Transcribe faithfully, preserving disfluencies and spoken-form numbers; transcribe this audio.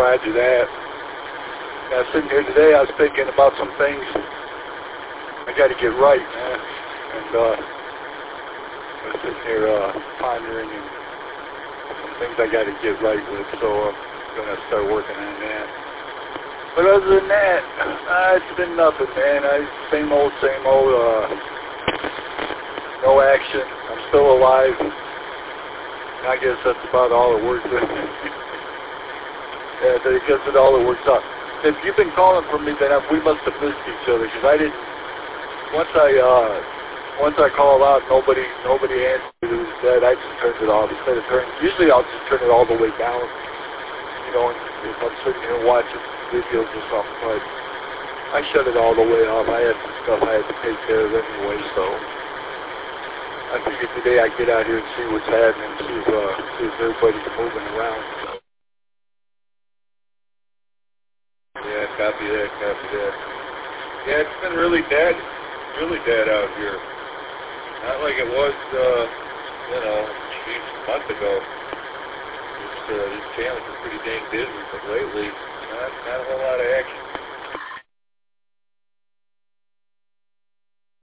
Roger that. Now, sitting here today, I was thinking about some things I got to get right, man. And uh, I was sitting here uh, pondering and some things I got to get right with, so I'm going to start working on that. But other than that, uh, it's been nothing, man. I, same old, same old, uh, no action. I'm still alive. I guess that's about all it works with. Yeah, I guess that's all it works out. If you've been calling for me, then we must have missed each other, because I didn't, once I, uh, once I call out, nobody, nobody answered who's dead, I just turned it off. Instead of turning, usually I'll just turn it all the way down, you know, and if I'm sitting here watching videos or something, but I shut it all the way off. I had some stuff I had to take care of anyway, so I figured today I'd get out here and see what's happening, see if, uh, see if everybody's moving around. Yeah, copy that, copy that. Yeah, it's been really dead, really dead out here. Not like it was, uh, you know, geez, a month ago. It's, uh, these channels are pretty dang busy, but lately, not, not a whole lot of action.